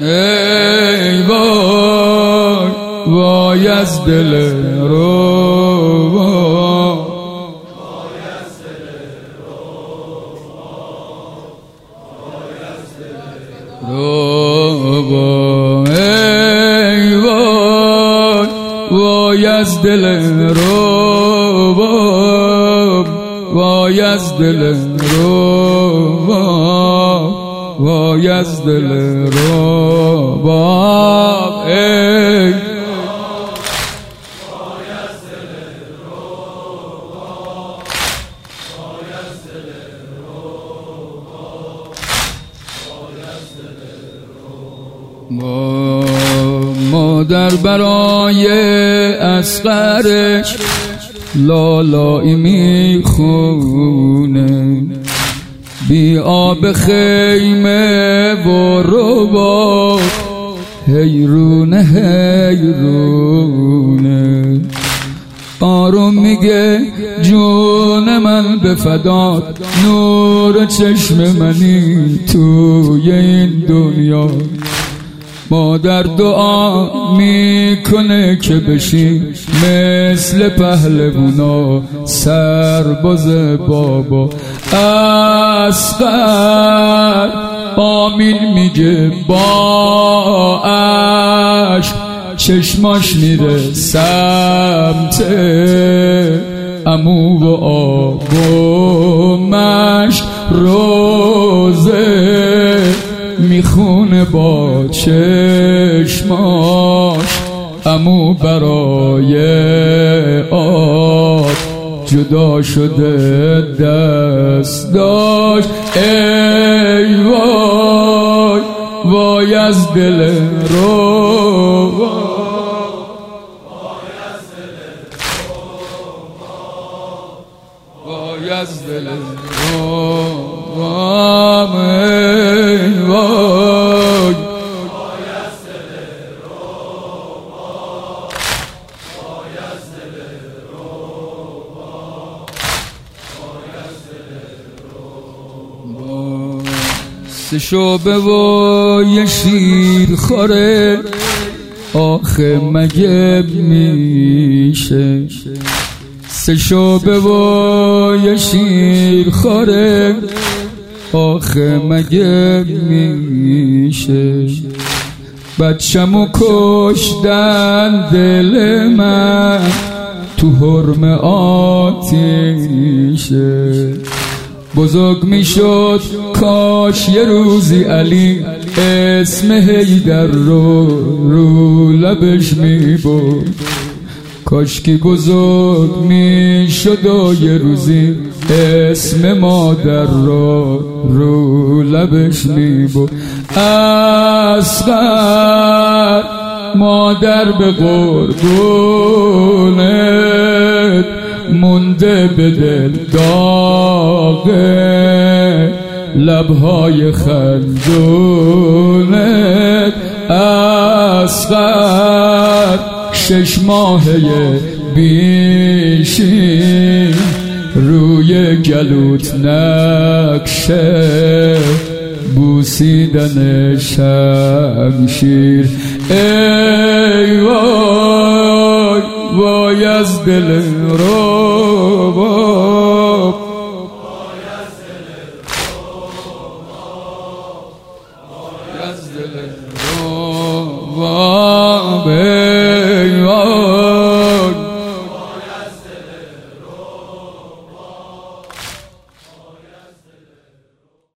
ای وای وای از دل رو ای وای وای از دل رو وای از دل رو وای از دل رو ای مادر برای اصغرش لالایی میخونه، بی آب خیمه و رباب حیرونه حیرونه. آروم میگه جون من به فدات، نور چشم منی توی این دنیا. مادر دعا میکنه که بشی مثل پهلوونا سرباز بابا. اصغر آمین میگه با عشق، چشماش میره سمت عمو و آب و مشت، روزه میخونه با چشماش. عمو برای آب جدا شده دست داشت. ای وای وای از دل رو وای از دل رو سه شعبه و یه شیر خوره، آخه مگه میشه؟ سه شعبه و یه شیر خوره، آخه مگه میشه؟ بچه‌مو کشتن دل من تو حرم آتیشه. بزرگ میشد کاش یه روزی علی اسم حیدر رو لبش میبرد. کاش که بزرگ میشد و یه روزی اسم مادر رو لبش میبرد. اصغر مادر به قربونت مونده به دل داغه، لبهای خندونت. اصغر 6 ماهه بیشی روی گلوت نقشه بوسیدن شمشیر. ای وای وای از دل رو از دل رو